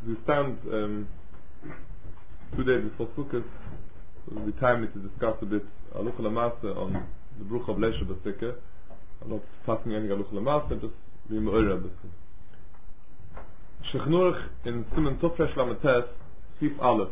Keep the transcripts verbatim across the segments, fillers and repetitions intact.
we stand um, two days before Sukkot, so it'll be timely to discuss a bit Alucha Lamasa on the Bruch of Leisha Basika. I'm not passing any Alucha Lamasa, just being Me'ora Basika. Shechnurch in Simen Tofresh Lametes, Sif Aleph.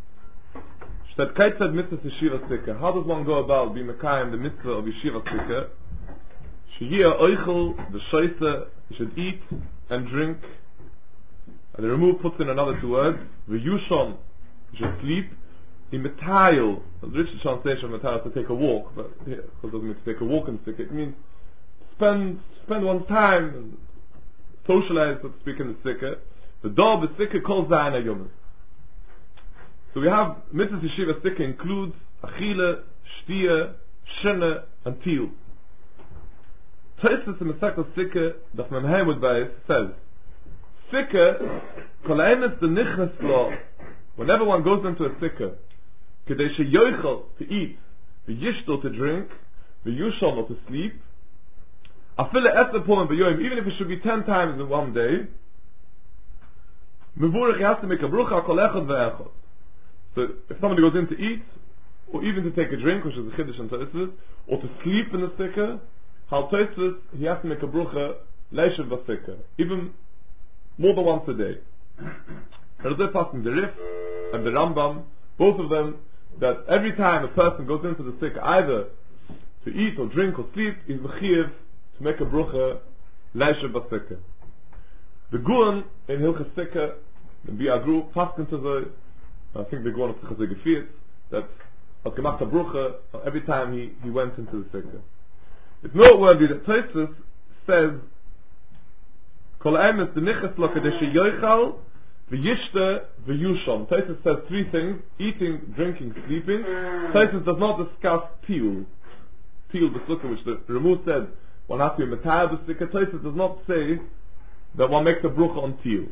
Stet Kaitzad Mitzvah Yeshiva Sika. How does one go about being Mekayim the Mitzvah of Yeshiva Sika? Shehiyah Oichel, the Shaisa, you should eat and drink. And the Ramah puts in another two words. V'yushon, you should sleep. In Metayil, the Richard translation of Metayil is to take a walk, but here, it doesn't mean to take a walk in Sikkah. It means spend spend one's time and socialize, so to speak, in the Sikkah. The dog, the Sikkah calls Zayna Yom. So we have Mitzvah Yeshiva Sikkah includes Achille, Shtia, Shene, and Til. Tosfos in the Masechta Sikkah, Daf Mem Hamud Bayis says, Sikkah, kol emes the nichnas law. Whenever one goes into a Sikkah, kedei sheyoichel to eat, v'yishtel to drink, v'yushal or to sleep, afile eser poem v'yoyim, even if it should be ten times in one day, mevurich he has to make a brucha kol echad ve'echad. So if somebody goes in to eat, or even to take a drink, which is a chiddush and Tosfos, or to sleep in the Sikkah, how Tosfos he has to make a brucha leishav b'Sikkah, even more than once a day. There's a passing the Rif and the Rambam, both of them, that every time a person goes into the Sikkah, either to eat or drink or sleep, is mechiyev to make a brucha leishav b'Sikkah. The Guan in Hilchas Sikkah, the Biagru, passing to the, I think the Guan of Sikkah Gefiert, that had gemacht a brucha every time he, he went into the Sikkah. It's noteworthy that Tosfos says, Kol emes the nichas lo kedei sheyoichal v'yishte v'yushon. Tosfos says three things: eating, drinking, sleeping. Tosfos does not discuss Til. Til the Sukkah, which the Ramah said one has to be Metayil the Sikkah. Tosfos does not say that one makes a brucha on Til.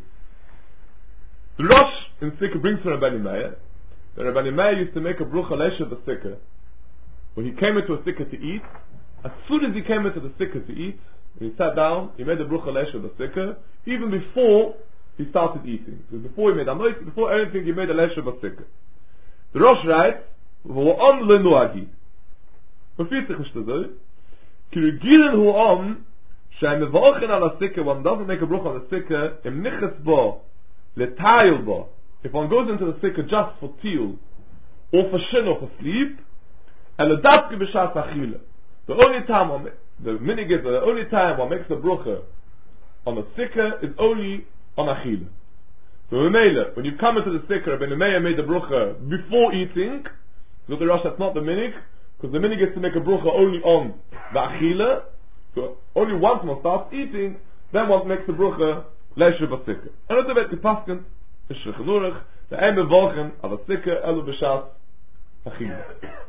The Rosh in Sikkah brings from Rabbi Meir that Rabbi Meir used to make a brucha leisha the Sikkah. When he came into a Sikkah to eat, as soon as he came into the Sikkah to eat, when he sat down, he made the brucha leisha the Sikkah, even before he started eating. So before he made a noise, before anything, he made a leisha the Sikkah. The Rosh writes, V'o'am le'nuagi. Verfiert sich nicht so. Ki regilen hu'am, she'ay mevorchen ala Sikkah, one doesn't make a brucha on the Sikkah, im niches bo, le'tayil bo. If one goes into the Sikkah just for til, or for shin or for sleep, and l'davke b'shas achile. The only time one, the minig is the only time one makes a brucha on a Sikkah is only on Achila. So Memele, when you come into the Sikkah, Ben Meir made the brucha before eating, so the Rosh that's not the minig, because the minig is to make a brucha only on the Achila. So only once one starts eating, then one makes the brucha leisha b'Sikkah. And that's about the paskin, the Shechnurch, the ein bevolchen of a Sikkah elu b'shas Achila.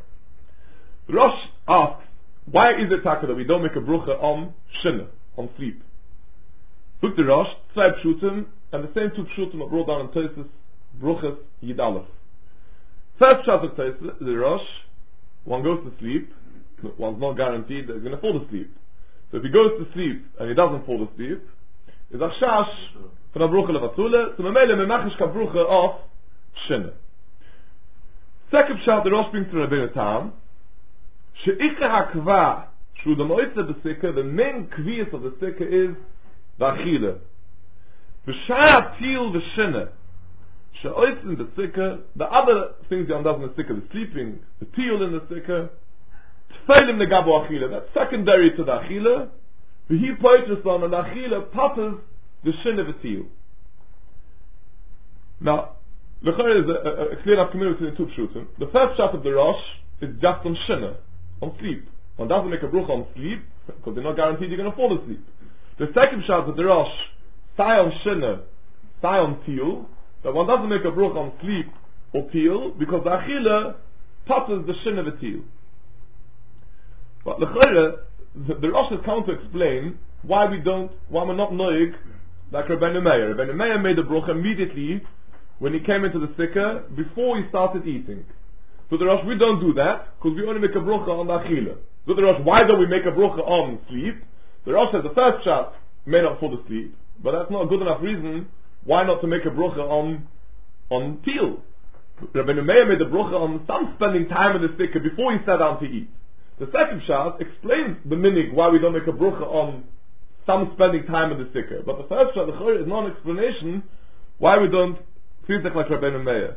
The Rosh asks, why is it taka that we don't make a brucha on Shina, on sleep? Look the Rosh, zwei pshutim, and the same two pshutim are brought down in Tosfos, bruchas Yid Aleph. First pshat of Tosfos, the Rosh, one goes to sleep, one's not guaranteed that he's going to fall asleep. So if he goes to sleep and he doesn't fall asleep, is a shash from a brucha levatule, so memele memachish ka brucha of Shina. Second pshat, the Rosh brings to Rabbeinu Tam, she'ikha hakva shu the moitze b'Sikkah, the main kvias of the Sikkah is the Achila. V'shaya til v'shene she'oitz in the Sikkah, the other things he does in the Sikkah, the sleeping, the til in the Sikkah, tfeilim negabo Achila, that's secondary to the Achila, v'hi poitres on an Achila patters the shene v'til. Now, l'chayr is a, a, a clear enough community in two pshutim. The first shot of the Rosh is just on shene, on sleep. One doesn't make a brucha on sleep because they're not guaranteed you're going to fall asleep. The second shot of the Rosh, sai on shene, sai on til, that one doesn't make a brucha on sleep or til because the achila patters the shene v'til. But the, the Rosh is coming to explain why we don't, why we're not noig like Rabbeinu Meir. Rabbeinu Meir made the brucha immediately when he came into the Sikkah before he started eating. So the Rosh, we don't do that because we only make a brucha on the achila. So the Rosh, why don't we make a brucha on sleep? The Rosh says the first shot may not fall asleep, but that's not a good enough reason why not to make a brucha on on teal? Rabbeinu Meir made a brucha on some spending time in the sticker before he sat down to eat. The second shot explains the minig why we don't make a brucha on some spending time in the sticker. But the first shot, the chayr, is not an explanation why we don't treat it like Rabbeinu Meir.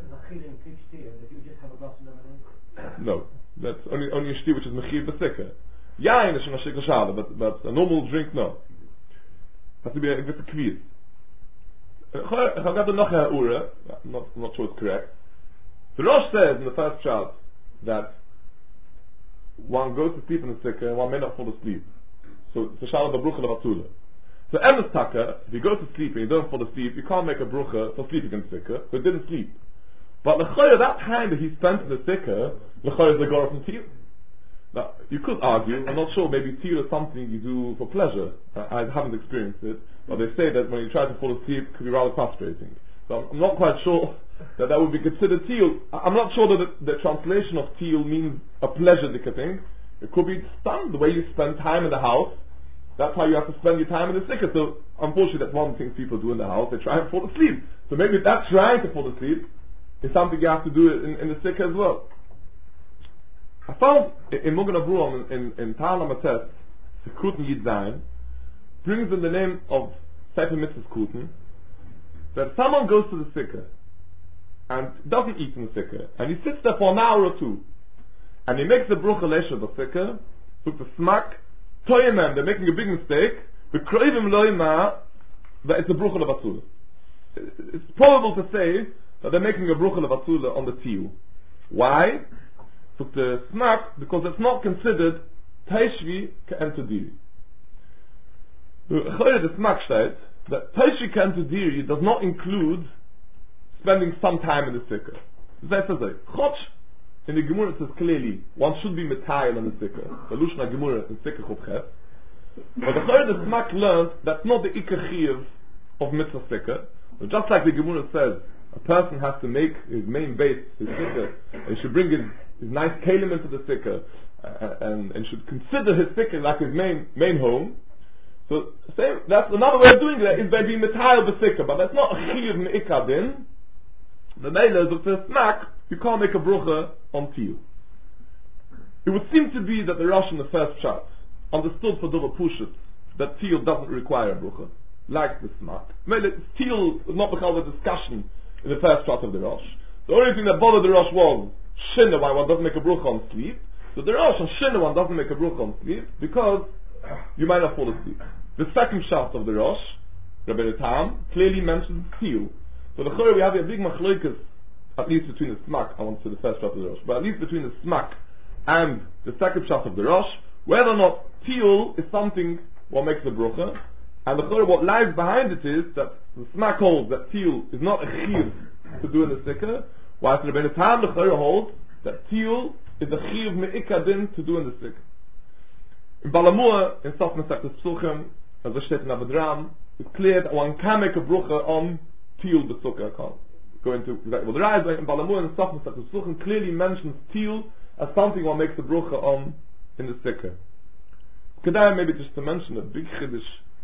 No, that's only only a shti which is mechir b'sticker. Yain is a shikl shale, but but a normal drink no. Has to be a bit of kviz. I got the noch a ura. Not not sure it's correct. The Rosh says in the first shot that one goes to sleep in the sticker and one may not fall asleep. So it's a shal of a brucha of atula. So emes taka, if you go to sleep and you don't fall asleep, you can't make a brucha for sleeping in the sticker, so it didn't sleep. But l'chayr, that time that he spent in the sticker, l'chayr is the gore from teal. Now, you could argue, I'm not sure, maybe teal is something you do for pleasure. I, I haven't experienced it, but they say that when you try to fall asleep, it could be rather frustrating. So I'm, I'm not quite sure that that would be considered teal. I'm not sure that the, the translation of teal means a pleasure thing. It could be stam, the way you spend time in the house. That's how you have to spend your time in the sticker. So unfortunately, that's one of the things people do in the house. They try and fall asleep. So maybe that trying to fall asleep is something you have to do in, in the sticker as well. I found in Mogen Avruam in in Ta'ala Matet, Kuten Yid Zayin brings in the name of Sefer Mitzvahs Kuten that someone goes to the sticker and doesn't eat in the sticker, and he sits there for an hour or two, and he makes the brucha lesha the sticker, took the smack, toyemem, they're making a big mistake, the kroivim loima, that it's a brucha levatzula. It's probable to say that they're making a brucha levatzula on the teal. Why? Took the smack, because it's not considered taishvi ke'entudiri. The smack says that taishvi ke'entudiri does not include spending some time in the sticker. That says like, Chotch, in the Gemara it says clearly, one should be metayel in the sticker. The Lushna Gemara in sticker chopchet. But the third the smack learned that's not the ikar chiyuv of mitzvah sticker. But just like the Gemara says, a person has to make his main base, his sticker, and he should bring his, his nice kalim into the sticker, uh, and, and should consider his sticker like his main main home. So same, that's another way of doing that is by being metayel the sticker, but that's not a chiyuv meikar din. The Meila is with the smack, you can't make a brucha on teal. It would seem to be that the Rosh in the first chart understood for Dova Pushit that teal doesn't require a brucha, like the smack. Meila, teal was not because of the discussion in the first chart of the Rosh. The only thing that bothered the Rosh was Shinna, why one doesn't make a brucha on sleep. So the Rosh on Shinna one doesn't make a brucha on sleep because you might not fall asleep. The second chart of the Rosh, Rabbeinu Tam, clearly mentions teal. So the Chorah we have a big machloikas, at least between the smack, I want to say the first shot of the Rosh, but at least between the smack and the second shot of the Rosh, whether or not teal is something what makes the brucha, and the Chorah what lies behind it is that the smack holds that teal is not a chiv to do in the sticker, whilst the Rabbeinu Tam, the Chorah holds that teal is a chiv me'ikar din to do in the sticker. In Balamua, in Sof Mesech Psuchim, as I said in Avedram, it's clear that one can make a brucha on teal b'sukkah. I can't go into exactly what the Rai is, in Balamua and Sof Mesech Psuchim clearly mentions teal as something one makes the brucha on in the sticker. Kedai maybe just to mention a big chiddush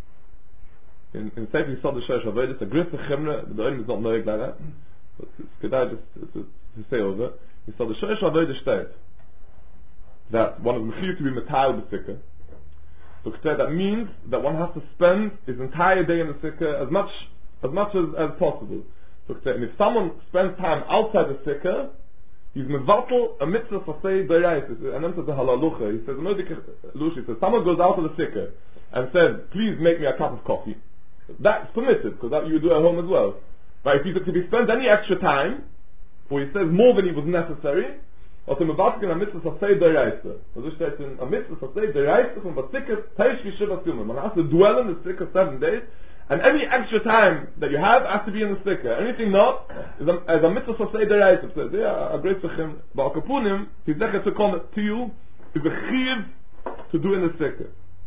in in Sefer Yisod Sheish Avodas, a griffe chimra, the Olim is not noig like that, but it's kedai just to, to say over. Yisod Sheish Avodas state that one is mechir to be metayel b'sticker. So that means that one has to spend his entire day in the sticker as much as much as, as possible. So and if someone spends time outside the sticker, he's mevatel a mitzvah for say dayais. And then says the halalucha. He says, he says, someone goes out of the sticker and says, please make me a cup of coffee. That's permitted because that you do at home as well. But if he, if he spends any extra time, or he says more than he was necessary, or to mevatel a mitzvah for say dayais. So this says in a mitzvah for say dayais from the sticker teish v'shiva silman. One has to dwell in the sticker seven days. And any extra time that you have has to be in the sticker. Anything not is a, as a mitzvah for say deraisa. Says, yeah, a great sechim. But Akapunim, he's zecher to come to you, is a chiv to do in the sticker.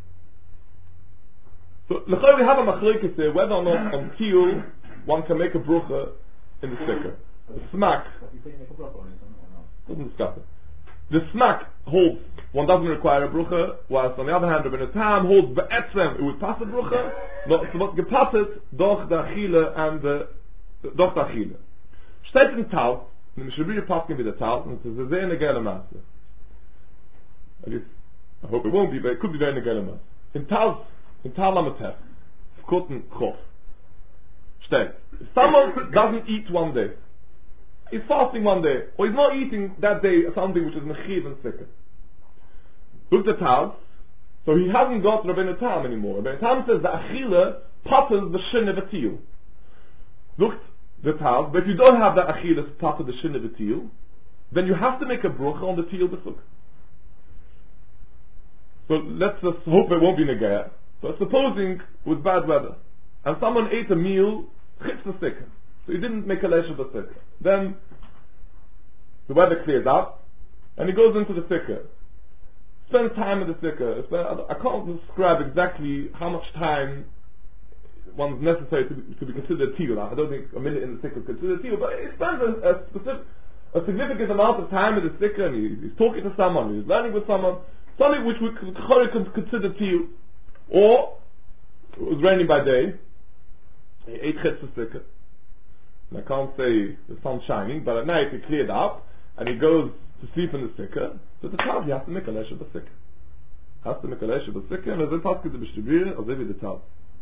So, l'chayr we have a machlokes here, whether or not on teal one can make a brucha in the sticker. The smack doesn't discuss it. The smack holds one doesn't require a brucha, whilst on the other hand, Rabbeinu Tam holds be'etzem, it would pass a brucha, no, so what gepasset, doch the achile and the, doch the achile. Steht in Tal, in the Mishabiri Paskin with the Tal, and it says, it's a very negele masse. At least, I hope it won't be, but it could be very negele masse. In Tal, in Tal Lametef, Skoten Chof, steht, if someone doesn't eat one day, he's fasting one day, or he's not eating that day something which is mechiv and sicker. Look at the Tal, so he hasn't got Rabbeinu Tam anymore. Rabbeinu Tam says the achila patters the shin of a teal. Look the Tal, but if you don't have that achila patter the shin of a teal, then you have to make a brucha on the teal besuk. So let's just hope it won't be negaya. But supposing with bad weather, and someone ate a meal chitz the sicker, so he didn't make a lesha besuk. Then the weather clears up, and he goes into the sicker. Spend time in the sicker. I can't describe exactly how much time one's necessary to be, to be considered teal. I don't think a minute in the sicker is considered teal, but he spends a, a, specific, a significant amount of time in the sicker, and he, he's talking to someone, he's learning with someone, something which we could consider teal. Or it was raining by day, he ate chitz the sicker. And I can't say the sun's shining, but at night it cleared up, and he goes to sleep in the sicker. So the child, he has to make a lesha b'sikker. Has to make a lesha b'sikker, and as I pass the b'shtibir, I'll give you the child.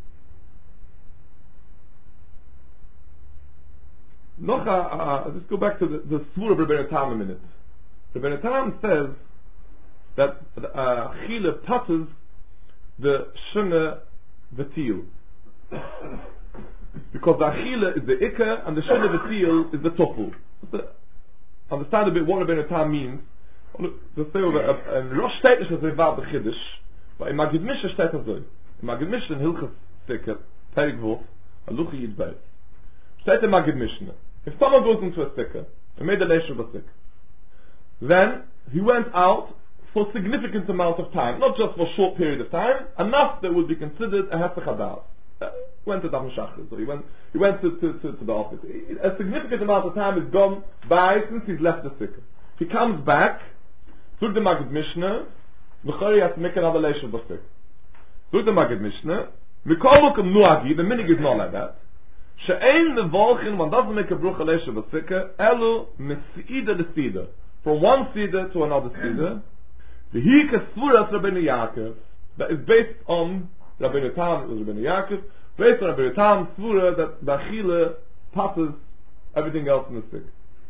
Noch, uh, let's go back to the, the Svur of Rabbeinu Tam a minute. Rabbeinu Tam says that uh, Chile patters the Shunna V'til. Because the Achila is the Ikka, and the Shunna V'til is the Tofel. Understand a bit what Rabbeinu Tam means. Das ist over ein Rosh steht nicht, dass er war bei Chiddush, aber in Magid Mishnah steht das so. In Magid Mishnah, in Hilchas Sticker, Perik Wurf, Aluchi Yidbeit. Steht in Magid Mishnah. If someone goes into a sticker, and made a lesha of a sticker, then he went out for a significant amount of time, not just for a short period of time, enough that would be considered a Hefech Hadar. Uh, went to Dam Shachar, so he went, he went to, to, to, to the office. A significant amount of time is gone by since he's left the sticker. He comes back, Zug the Magid Mishnah, L'chari has to make another lesha of a sticker. Zug the Magid Mishnah, Mikolukum Nuagi, the minig is not like that. She'ein levolchin, one doesn't make a brucha lesha of a sticker, elu mesida the sida. From one sida to another sida, the hika svuras Rabbeinu Yaakov, that is based on Rabbeinu Tam, it was Rabbeinu Yaakov, based on Rabbeinu Tam, svura, that the achila passes everything else in the stick.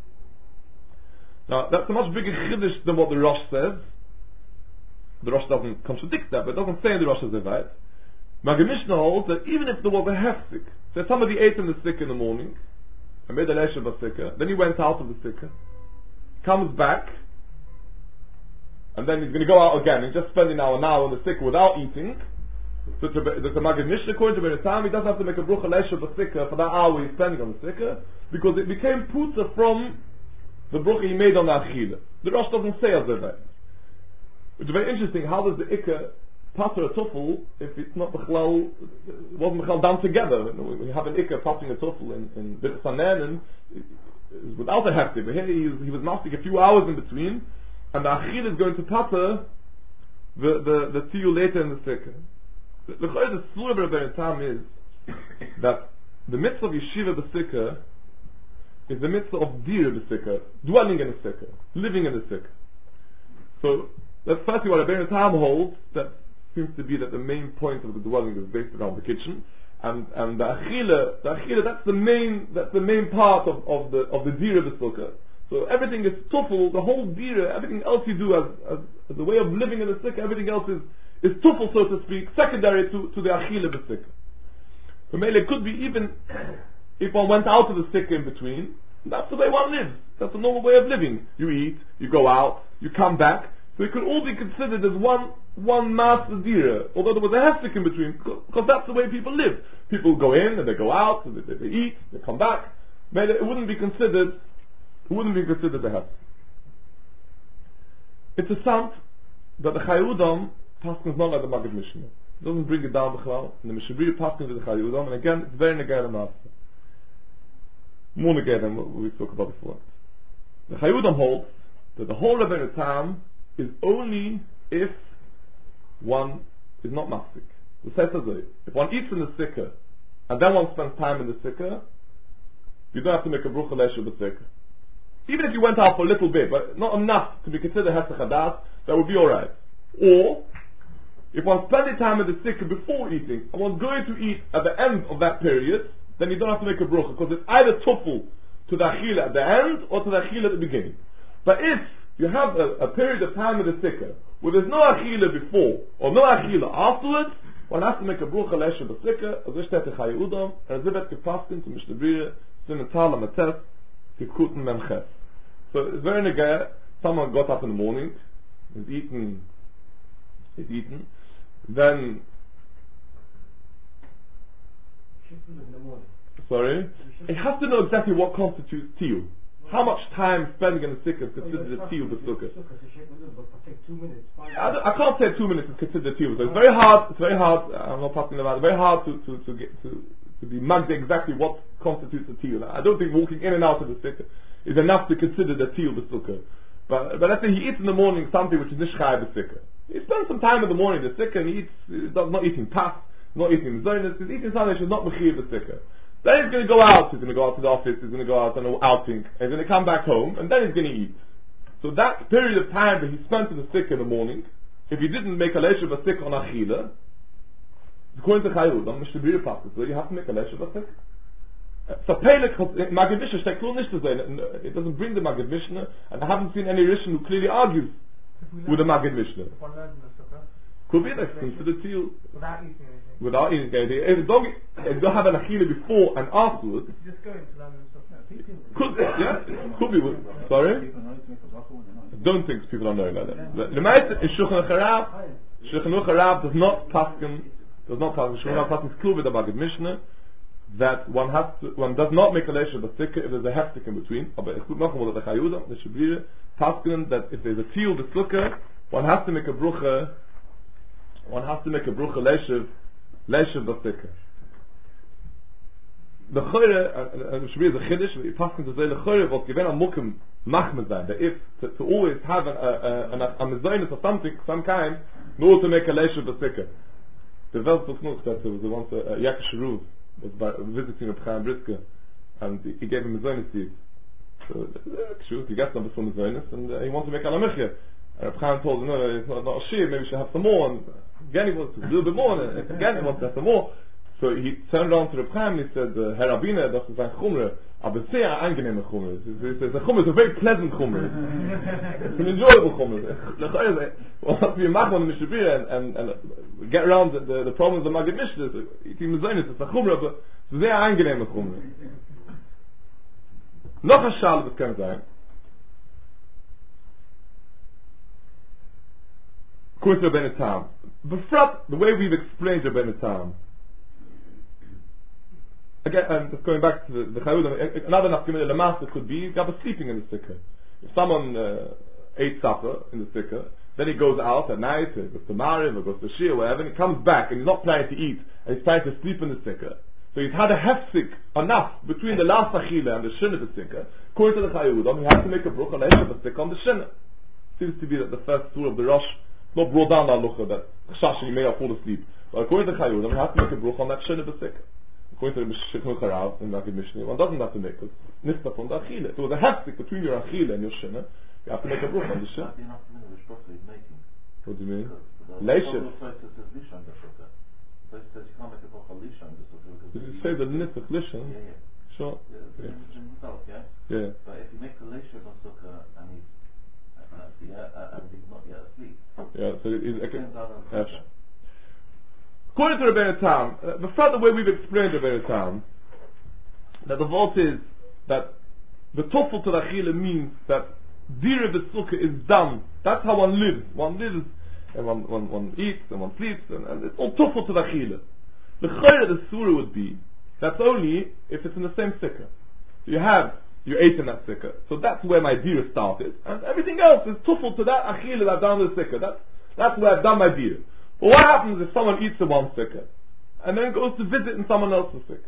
Now, that's a much bigger chiddush than what the Rosh says. The Rosh doesn't contradict that, but it doesn't say in the Rosh as right. Magid Mishnah holds that even if there was a hefsik, so somebody ate in the stick in the morning, and made a lesha of a sticker, then he went out of the sticker, comes back, and then he's going to go out again, and just spending now an hour on the sticker without eating. So the Magid Mishnah, according to Rabbeinu Tam, he doesn't have to make a brucha lesha of a sticker for that hour he's spending on the sticker, because it became puta from the brucha he made on the achila. The Rosh doesn't say as that. It's very interesting, how does the ikka pater a tuffel if it's not b'chlal, it wasn't b'chlal done together. When you have an ikka passing a tuffel in, in Bit Sanen, without a hefty, but here he, he was mastic a few hours in between, and the achila is going to pater the, the, the tiyu later in the sticker. The the Svur of Rabbeinu Tam is that the mitzvah of yeshiva b'sticker is the mitzvah of dir b'sticker, dwelling in the sticker, living in the sticker. So that's firstly what Rabbeinu Tam holds. That seems to be that the main point of the dwelling is based around the kitchen, and and the achila, the achila, that's the main that's the main part of, of the of the dir b'sticker. So everything is tuffel, the whole dir, everything else you do as, as, as a way of living in the sticker, everything else is is tuffel, so to speak, secondary to, to the achila b'sticker. So maybe it could be even if one went out of the sticker in between, that's the way one lives. That's a normal way of living. You eat, you go out, you come back. So it could all be considered as one one master dira, although there was a hefsek in between, because that's the way people live. People go in and they go out, and they, they eat, they come back. Maybe it wouldn't be considered, it wouldn't be considered a hefsek. It's a sant that the Chayudam passes not like the Magid Mishnah. It doesn't bring it down the Chal. And the Mishabri passes to the Chayudam, and again, it's very negayah master. More negayah than what we spoke about before. The Chayudam holds that the whole Rabbeinu Tam is only if one is not mafsik. The Seta Zoy. If one eats in the Sikha, and then one spends time in the Sikha, you don't have to make a brucha leshu b'Sikha. Even if you went out for a little bit, but not enough to be considered Hesach Hadas, that would be alright. Or, if one's spending time in the Sikha before eating, and one's going to eat at the end of that period, then you don't have to make a brucha, because it's either tuffle to the Achila at the end, or to the Achila at the beginning. But if you have a, a period of time in the Sikha, where there's no Achila before, or no Achila afterwards, one has to make a brucha leshu b'Sikha, as ich tete Chai Udam, and as if it's gefastin to Mishnah Brira, Sinetal Amates, Tikuten Memches. So it's very negay, someone got up in the morning, he's eaten, he's eaten, then, sorry, it has to know exactly what constitutes tiyul. How much time spending in the Sikha is considered a tiyul b'Sukkah? I, I can't say two minutes is considered a tiyul. So it's very hard. It's very hard. I'm not talking about it. Very hard to to to get to to be mugged exactly what constitutes a tiyul. I don't think walking in and out of the Sikha is enough to consider the tiyul b'Sukkah. But but let's say he eats in the morning something which is nishchai b'Sikha. He spends some time in the morning in the Sikha and he eats. He's not eating pas, not eating zonis. He's eating something which is not mechiv b'Sikha. Then he's going to go out, he's going to go out to the office, he's going to go out on an outing, and he's going to come back home, and then he's going to eat. So that period of time that he spent in the Sikha in the morning, if he didn't make a leshu b'Sikha on Achila, according to Chai Udam, Mishnah Brira practice, you have to make a leshu b'Sikha. So Pelek, Magid Mishnah, steckt nur nicht to say, it doesn't bring the Magid Mishnah, and I haven't seen any Rishon who clearly argues with the Magid Mishnah. Could be that considered tiyul. Without eating anything. Without eating anything. If you don't, if you don't have an achila before and afterwards, just going to learn stuff. Could be, yeah, could be. Sorry? I don't think people are knowing like that. The Ma'aseh in Shulchan Aruch Shulchan Aruch does not paskin, does not paskin, Shulchan Aruch paskin is clear with the Magid Mishnah, that one has to, one does not make a lesha b'Sikha if there's a heftik in between. But it's good enough with the Chai Udam, the Shabrira, paskin that if there's a tiyul b'Sukkah, one has to make a brucha, one has to make a brucha leshev, leshev b'Sikha. The Chayre, and Shabrira is a chiddush, the paskin to say the Chayre was given a mukim machmed that if to, to always have an, a, a, a mezainis or something, some kind, in order to make a leshev b'Sikha. The Veltzuch that there was once a, a Yaakov Sharuv was by, visiting a Chaim Brisker, and he, he gave him a Zionis seed. So, shoot, he got some from the Zionis, and uh, he wanted to make Alamechia. And Chaim told him, no, it's not, not a shear, maybe we should have some more, and again he wants a little bit more, and again he wants to have some more. So he turned around to the Chaim and he said, Herr Rabbiner, das ist ein Chumre, aber sehr angenehme Chumre. It's a Chumre, it's a very pleasant Chumre. It's an enjoyable Chumre. What we make on the Mishabir and, and, and get around the, the, the problems of the Magid Mishnah, it's a Chumre, but it's a sehr angenehme Chumre. Noch a Schale, das kann sein. Kurt Rabbeinu Tam. Befrat, the way we've explained Rabbeinu Tam, again, um, just going back to the, the Chayudim, another nafkamina lemaster could be Gabba sleeping in the Sikha. If someone uh, ate supper in the Sikha, then he goes out at night, he goes to Mariv, or goes to Shir, whatever, and he comes back and he's not planning to eat, and he's trying to sleep in the Sikha. So he's had a hefsik enough between the last Achila and the Shin of the Sikha. According to the Chayudim, he has to make a bruch on the Sikha on the Shin. Seems to be that the first surah of the Rosh not brought down the Alucha that Shashin may have fallen asleep. But according to the Chayudim, he has to make a bruch on that Shin of the Sikha. According to the Shulchan Aruch and Magid Mishnah, one doesn't have to make it. Nista from the Achila. If there was a hefsik between your Achila and your Shina, you have to make a bruch on the Shin. What do you mean? Leishiv. Did you say the Nitzach Lishan? Yeah, yeah. Sure. Yeah. Yeah. Yeah. But if you make the Leishiv on Sukkah and he's, uh, yeah, uh, and he's not yet asleep, yeah, so it is. depends on the Sukkah. According to Rabbeinu Tam, uh, the further way we've explained Rabbeinu Tam, that the vault is that the tofel to the Achila means that Dira B'Sukkah is done. That's how one lives. One lives, and one, one, one eats, and one sleeps, and, and it's all tofel to the Achila. The Chayr of the Surah would be, that's only if it's in the same Sikha. So you have, you ate in that Sikha. So that's where my Dira started, and everything else is tofel to that Achila that I've done in the Sikha. That's, that's where I've done my Dira. But what happens if someone eats in one Sikha and then goes to visit in someone else's Sikha?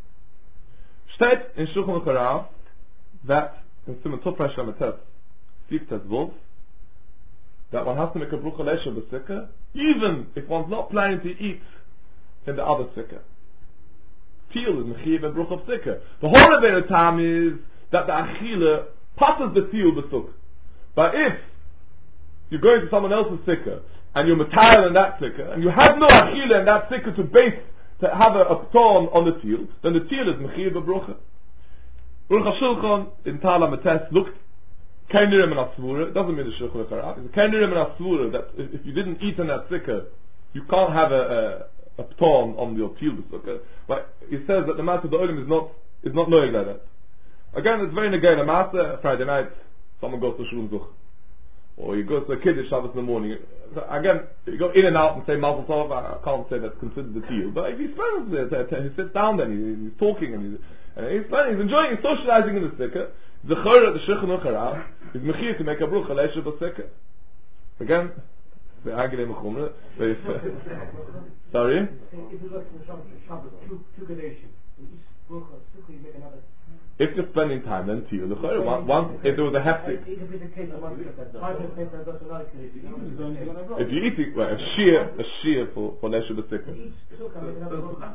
Steht in Shulchan Aruch that in Simon Topra Shamatet Steve says wolf, that one has to make a brucha leisha b'sikah, even if one's not planning to eat in the other sikah. Teal is mechiv and brucha b'sikah. The whole of the time is that the achila passes the teal b'suk. But if you're going to someone else's sikah and you're matayal in that sikah and you have no achila in that sikah to base to have a, a pton on the teal, then the teal is mechiv and brucha. Baruch HaShulchan in Tala Mates looked Kainirim and Asvura. It doesn't mean the Shulchan Harab. It's Kainirim and Asvura that if, if you didn't eat in that sikah, you can't have a, a, a pton on your teal b'sukkah. But he says that the matter of the olim is not is not knowing like that. Again, it's very negay. The matter Friday night, someone goes to Shulun Zuch, or he goes to a Kiddush Shabbos in the morning. So again, you go in and out and say Mazel Tov. I can't say that's considered the teal. But if he spends it, he sits down then, he, he's talking and he's And he's planning, he's enjoying, he's socializing in the sikah. The chayra, the shulchan aruch is mechir to make a brucha leisha b'sikah. Again, the agile mechumra. Sorry. If you look to the Shabbos, two two gradations. Each brucha, you make another. If you're spending time, then to you, the chayra. Once, if there was a hefty. It could be the case of one that five minutes later goes to another gradation. If you're eating, well, a shear, a shear for for leisha b'sikah. Each sukkah make another brucha.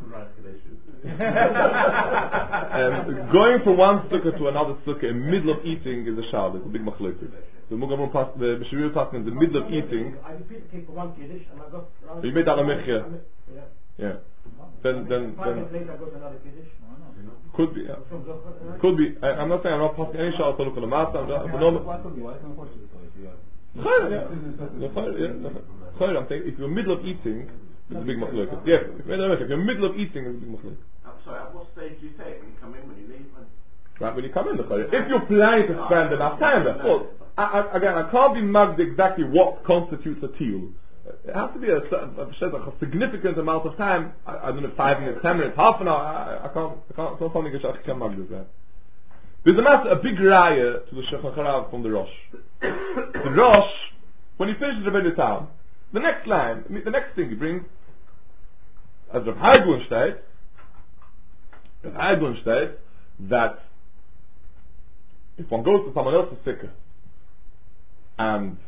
Um, going from one sukkah to another sukkah in the middle of eating is a shal. It's a big machlokes. The Mugavon pas, the B'Shavir pas in the middle of eating. I repeat the cake for one kiddush and I go. So you made that a mechia. Yeah. Yeah. Then then Five then minutes later I go to another kiddush. could be. Yeah. Could be. I, I'm not saying I'm not passing any shal to look at the master. But no. I'm saying if you're in the middle of eating, it's a big machlokes. Yes. If you're in the middle of eating, it's a big machlokes. I'm sorry, at what stage do you take? When you come in, when you leave? When... Right, when you come in the Chayr. If you're planning to spend enough time there, well, I, I, again, I can't be mugged exactly what constitutes a teal. It has to be a, a, a significant amount of time. I, I don't know, five minutes, ten minutes, half an hour. I, I can't, I can't, it's not something I can mug this there. There's a matter, a big raya to the Shulchan Aruch from the Rosh. The Rosh, when he finishes Rebbeinu Tam, the next line, the next thing he brings, as Rav Hagun states, Rav Hagun states that if one goes to someone else's sikah and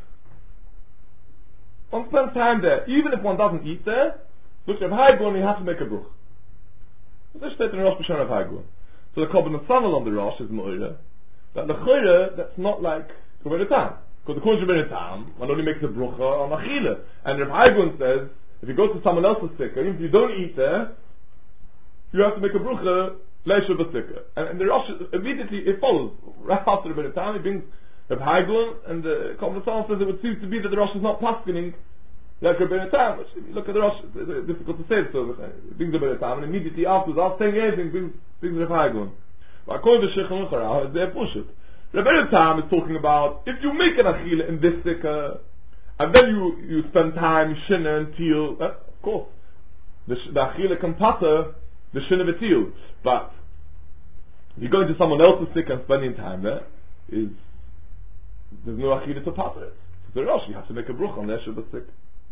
one spends time there, even if one doesn't eat there, look at Rav Hagun, you have to make a bruch. This states in Rosh B'Shem Rav Hagun. So the Korban Nesanel on the Rosh is Moira, that the Chayre, that's not like Rebbeinu Tam. Because the Kohen Rebbeinu Tam, one only makes a brucha on Achila. And Rav Hagun says, if you go to someone else's sikah, even if you don't eat there, you have to make a brucha leisha b'sikah. And, and the Rosh immediately it follows. Right after Rebbeinu Tam, he brings Rav Hagun, and the Korban Nesanel says it would seem to be that the Rosh is not paskening like Rebbeinu Tam. Which, if you look at the Rosh, it's difficult to say it, so it brings Rebbeinu Tam, and immediately afterwards, after saying anything, brings brings Rav Hagun. But according to Shulchan Aruch, they push it. Rebbeinu Tam is talking about if you make an achila in this sikah, and then you, you spend time shinna and teal, uh, of course, the, the achila can pater the shinna and teal. But if you're going to someone else's sikah and spending time there, is there's no achila to pater it. So the Rosh, you have to make a bruch on the Shabbat sikah.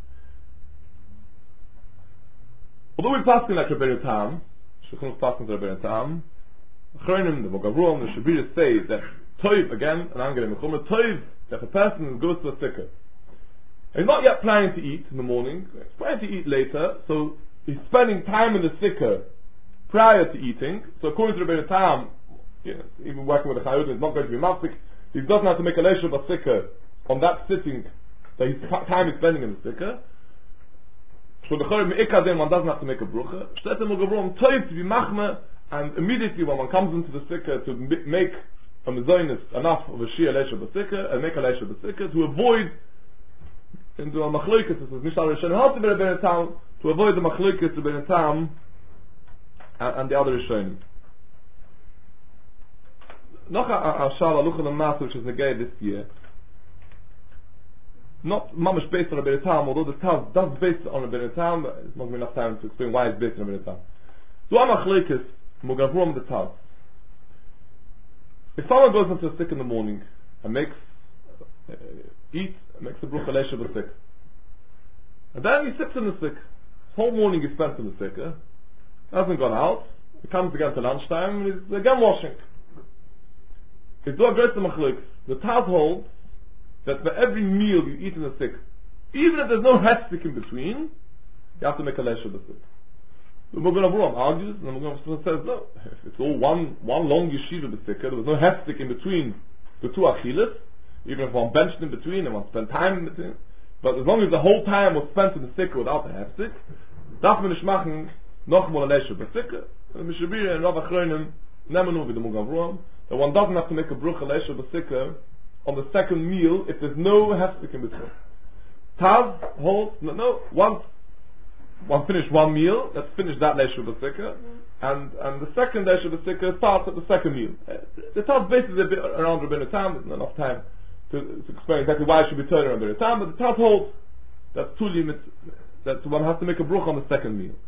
Although we pass in like Rebbeinu Tam, Shulchan Aruch passes Rebbeinu Tam, Chronim, the Mogavron, the Shabbat say that Toiv, again, and I'm going to Mechumer, Toiv, if a person goes to a sikah, and he's not yet planning to eat in the morning, he's planning to eat later, so he's spending time in the sikah prior to eating, so according to Rebbeinu Tam, you know, even working with the Chayot, it's not going to be mafik, he doesn't have to make a leisha of a sikah on that sitting, that his time is spending in the sikah, so the Chayot me'ikadem, one doesn't have to make a brucha, Shtet Mogavron, Toiv to be machmeh, and immediately when one comes into the sikah to make a mezoinus enough of a shia leisha b'sikah and make a leisha b'sikah to avoid into a machloikas, this is nishal rishonim how to be Rebbeinu Tam, to avoid the machloikas to Rebbeinu Tam and, and the other rishonim. Noch a shal aluch al mas which is negay this year, not mamish based on Rebbeinu Tam, although the Taz does based on Rebbeinu Tam, but it's not going to be enough time to explain why it's based on Rebbeinu Tam. So a machloikas Mogavrom the Taz. If someone goes into a sikh in the morning and makes uh, eats and makes a brucha leisha b'sikh, and then he sits in the sikh, whole morning he spent in the sikh, eh? Hasn't gone out, he comes again to lunchtime and he's again washing. He's doing great to machloiks. The Taz holds that for every meal you eat in the sikh, even if there's no hefsek in between, you have to make a lesher b'sikh. The Magen Avraham argues, and the Magen Avraham says, no, if it's all one one long yeshiva b'sikh, there was no hefsek in between the two achilas, even if one benched in between and one spent time in between, but as long as the whole time was spent in the sikh without the hefsek, darf man nicht machen, noch mal a lesher b'sikh. The Mishabir and Rav Achronim never know with the Magen Avraham that one doesn't have to make a brucha lesher b'sikh on the second meal if there's no hefsek in between. Taz holds, no, no, once one finished one meal, let's finish that lesher b'sikh, and and the second lesher b'sikh starts at the second meal. Uh, the Taz basically a bit around Rabbeinu Tam, there's not enough time to, to explain exactly why it should be turned around Rabbeinu Tam, but the Taz holds that two limits, that one has to make a brucha on the second meal.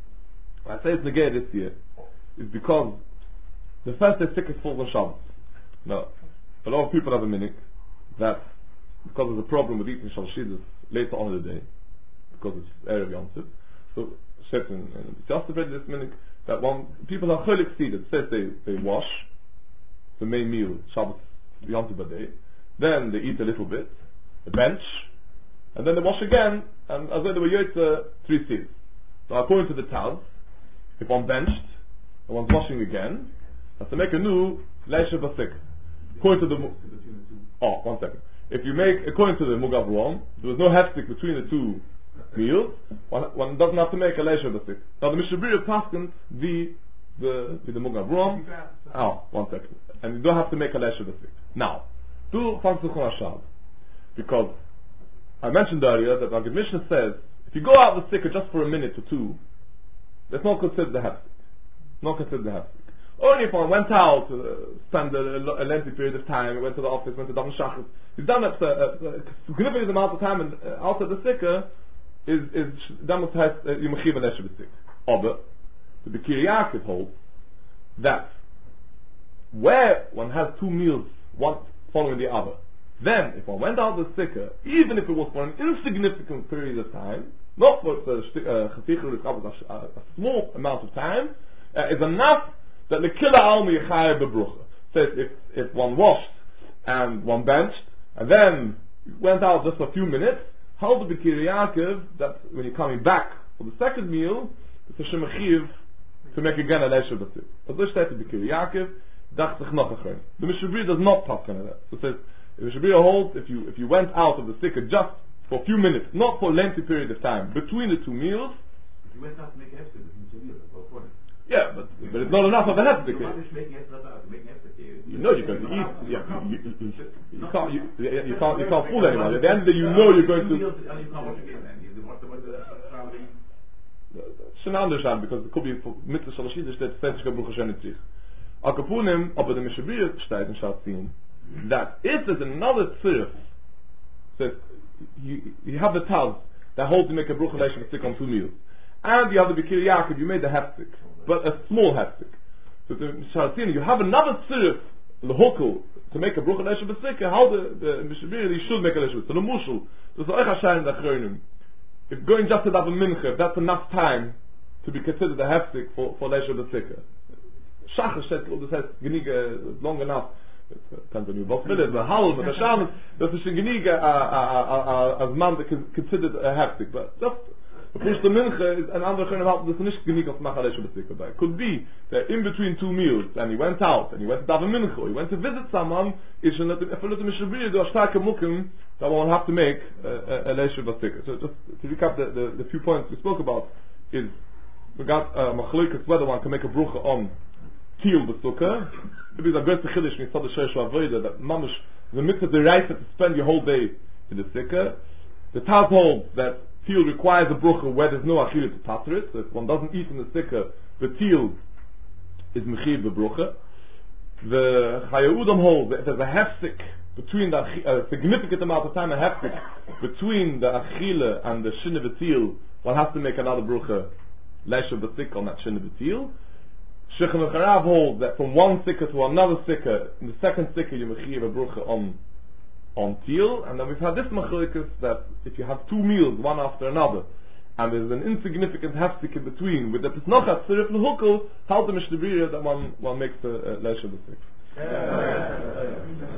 I say it's negay this year, is because the first day sikh falls on Shabbos. Now, a lot of people have a minute that because there's a problem with eating shalshidus later on in the day, because it's Erev Yom Tov, so certain and justified this minute that one people are cholik seated. Says they they wash the main meal Shabbos Yom Tov day, then they eat a little bit, they bench, and then they wash again, and as though they were yotze three seeds. So according to the Taz, if one benched and one's washing again, has to make a new lesher b'sikh. According to the oh one second. If you make according to the Magen Avraham, there was no hefsek between the two meals, one, one doesn't have to make a lesher b'sikh. Now the Mishabir Paskin the the the Magen Avraham. Oh, one second. And you don't have to make a lesher b'sikh. Now, do Fansuchon Hashab, because I mentioned earlier that our Mishnah says if you go out the sikh just for a minute or two, that's not considered the hefsek. Not considered the hefsek. Only if one went out to uh, spend a, a lengthy period of time, went to the office, went to Daven Shachar, he's done that uh, a significant amount of time and uh, outside the sikh is is demonstrates you mechiv an esher b'sikh. Aber the Bikir Yaakov holds that where one has two meals, one following the other, then if one went out the sikh, even if it was for an insignificant period of time, not for uh, a small amount of time, uh, is enough that the killer almi yechayev bebrucha. Says if if one washed and one benched and then went out just for a few minutes, how the Bikir Yaakov that when you're coming back for the second meal, it's a shemechiv to make again a lesher b'sikh. As this states the Bikir Yaakov, dacht sich noch a chen. The Mishabir does not talk on that. So it says the Mishabir holds if you if you went out of the sikh just for a few minutes, not for a lengthy period of time, between the two meals. If you went out to make hefsek between two meals, well, for it. Yeah, but but it's not enough of a hefsek. You know you're going to eat. Yeah, you, you, you, you can't you, you can't you can't fool anyone. At the end of the day, you know you're going to. It's an understand because it could be mitzvah shalashid that says Bruch Hashem Tzich. Al Kapunim, aber the Mishabir steht in Shatzin that if there's another tziruf, says you you have the Taz that holds to make a Bruch Hashem Tzich on two meals, and you have the Bikir Yaakov, you made the hefsek, but a small hefsek. So the Shatzin, you have another tziruf, the hokul, to make a Bruch Hashem Tzich. How the the Mishabir he should make a lesher. So the mushal, there's a Eichashayin Dachronim. If going just to have a mincha, if that's enough time to be considered a hefsek for for lesher b'sikha. Shachar said, well, this has geniga long enough. Depends on you. But the halal, but the shaman, that is geniga as man that considered a hefsek. But just the push the mincha is an other kind of help. This is not geniga of machal lesher b'sikha. But it could be that in between two meals, and he went out and he went to have a mincha, or he went to visit someone. Is a little mishabir do a starke mukim that one will have to make a lesher b'sikha. So just to recap the, the the few points we spoke about is we got machlokas whether one can make a brucha on Tiel b'sukkah. It is a great chiddush in Yisod Sheish Avodah that mamish the mitzvah the right to spend your whole day in the sukkah. The Taz holds that Tiel requires a brucha where there's no achila to tatter it. So if one doesn't eat in the sukkah, the Tiel is mechiv b'brucha. The Chayei holds that if there's a hefsek between the a significant amount of time, a hefsek between the achila and the shin of the Tiel, one has to make another brucha lesher b'sikah on that shin of the Tiel. Shechem Charav holds that from one sikha to another sikha, in the second sikha you mechiv a brucha on on Tiel, and then we've had this machlokas that if you have two meals one after another, and there's an insignificant hefsek in between, with the pisnochat tzirif lehukol, how the mishnah that one one makes a, a lesher b'sikha.